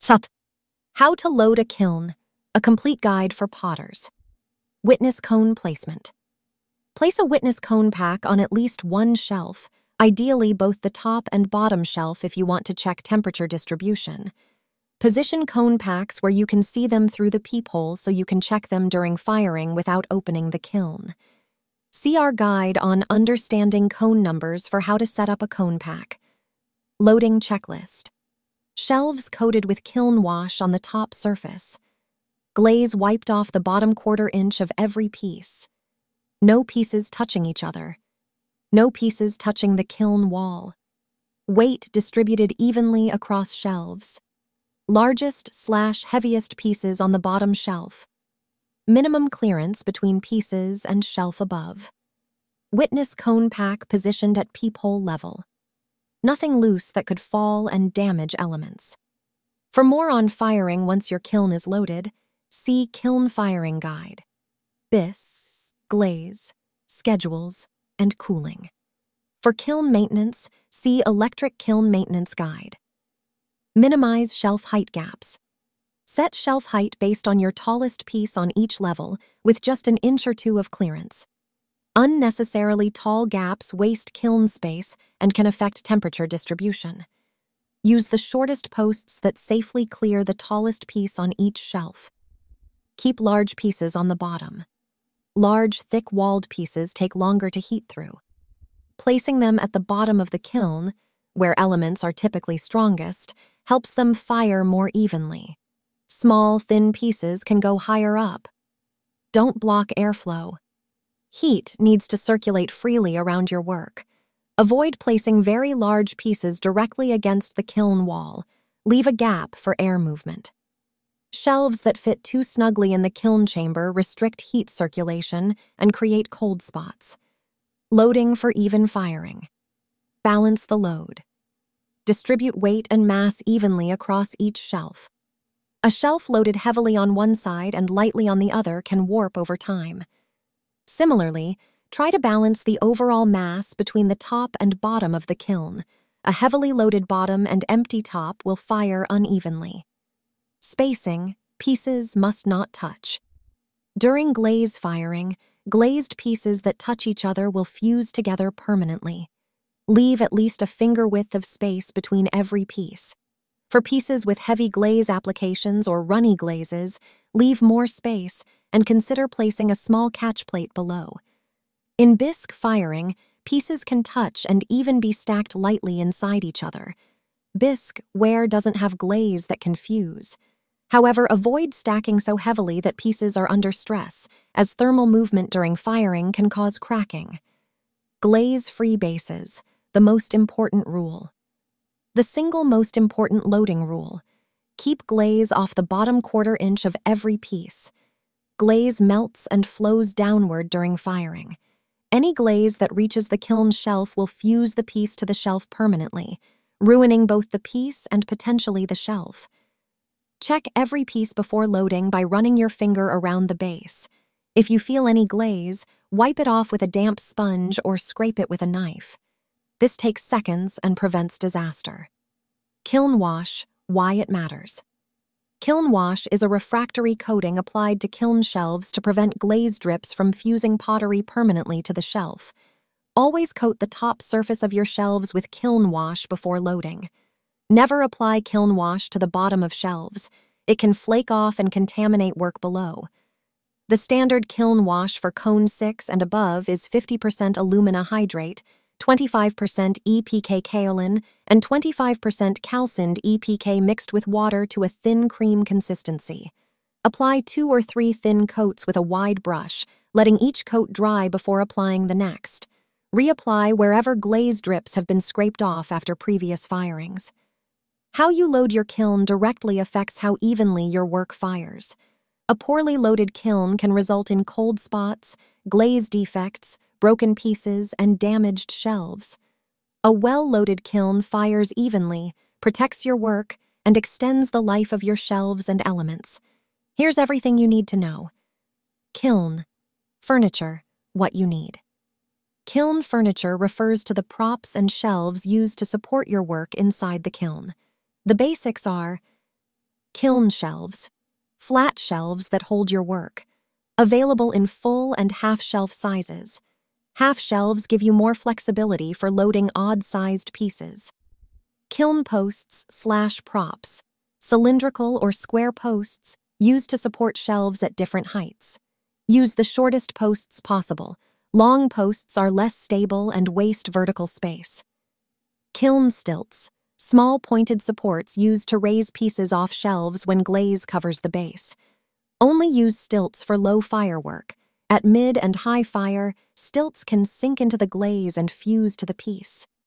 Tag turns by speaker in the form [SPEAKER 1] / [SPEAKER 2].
[SPEAKER 1] Sat. How to load a kiln, a complete guide for potters. Witness cone placement. Place a witness cone pack on at least one shelf, ideally both the top and bottom shelf if you want to check temperature distribution. Position cone packs where you can see them through the peephole so you can check them during firing without opening the kiln. See our guide on understanding cone numbers for how to set up a cone pack. Loading checklist. Shelves coated with kiln wash on the top surface. Glaze wiped off the bottom quarter-inch of every piece. No pieces touching each other. No pieces touching the kiln wall. Weight distributed evenly across shelves. Largest/heaviest pieces on the bottom shelf. Minimum clearance between pieces and shelf above. Witness cone pack positioned at peephole level. Nothing loose that could fall and damage elements. For more on firing once your kiln is loaded, see Kiln Firing Guide. BIS, glaze, schedules, and cooling. For kiln maintenance, see Electric Kiln Maintenance Guide. Minimize shelf height gaps. Set shelf height based on your tallest piece on each level, with just an inch or two of clearance. Unnecessarily tall gaps waste kiln space and can affect temperature distribution. Use the shortest posts that safely clear the tallest piece on each shelf. Keep large pieces on the bottom. Large, thick-walled pieces take longer to heat through. Placing them at the bottom of the kiln, where elements are typically strongest, helps them fire more evenly. Small, thin pieces can go higher up. Don't block airflow. Heat needs to circulate freely around your work. Avoid placing very large pieces directly against the kiln wall. Leave a gap for air movement. Shelves that fit too snugly in the kiln chamber restrict heat circulation and create cold spots. Loading for even firing. Balance the load. Distribute weight and mass evenly across each shelf. A shelf loaded heavily on one side and lightly on the other can warp over time. Similarly, try to balance the overall mass between the top and bottom of the kiln. A heavily loaded bottom and empty top will fire unevenly. Spacing, pieces must not touch. During glaze firing, glazed pieces that touch each other will fuse together permanently. Leave at least a finger width of space between every piece. For pieces with heavy glaze applications or runny glazes, leave more space and consider placing a small catch plate below. In bisque firing, pieces can touch and even be stacked lightly inside each other. Bisque ware doesn't have glaze that can fuse. However, avoid stacking so heavily that pieces are under stress, as thermal movement during firing can cause cracking. Glaze-free bases, the most important rule. The single most important loading rule. Keep glaze off the bottom quarter-inch of every piece. Glaze melts and flows downward during firing. Any glaze that reaches the kiln shelf will fuse the piece to the shelf permanently, ruining both the piece and potentially the shelf. Check every piece before loading by running your finger around the base. If you feel any glaze, wipe it off with a damp sponge or scrape it with a knife. This takes seconds and prevents disaster. Kiln wash, why it matters. Kiln wash is a refractory coating applied to kiln shelves to prevent glaze drips from fusing pottery permanently to the shelf. Always coat the top surface of your shelves with kiln wash before loading. Never apply kiln wash to the bottom of shelves. It can flake off and contaminate work below. The standard kiln wash for cone 6 and above is 50% alumina hydrate, 25% EPK kaolin, and 25% calcined EPK mixed with water to a thin cream consistency. Apply 2 or 3 thin coats with a wide brush, letting each coat dry before applying the next. Reapply wherever glaze drips have been scraped off after previous firings. How you load your kiln directly affects how evenly your work fires. A poorly loaded kiln can result in cold spots, glaze defects, broken pieces, and damaged shelves. A well-loaded kiln fires evenly, protects your work, and extends the life of your shelves and elements. Here's everything you need to know. Kiln. Furniture. What you need. Kiln furniture refers to the props and shelves used to support your work inside the kiln. The basics are Kiln shelves. Flat shelves that hold your work. Available in full and half-shelf sizes. Half shelves give you more flexibility for loading odd-sized pieces. Kiln posts/props. Cylindrical or square posts used to support shelves at different heights. Use the shortest posts possible. Long posts are less stable and waste vertical space. Kiln stilts. Small pointed supports used to raise pieces off shelves when glaze covers the base. Only use stilts for low fire work. At mid and high fire, stilts can sink into the glaze and fuse to the piece.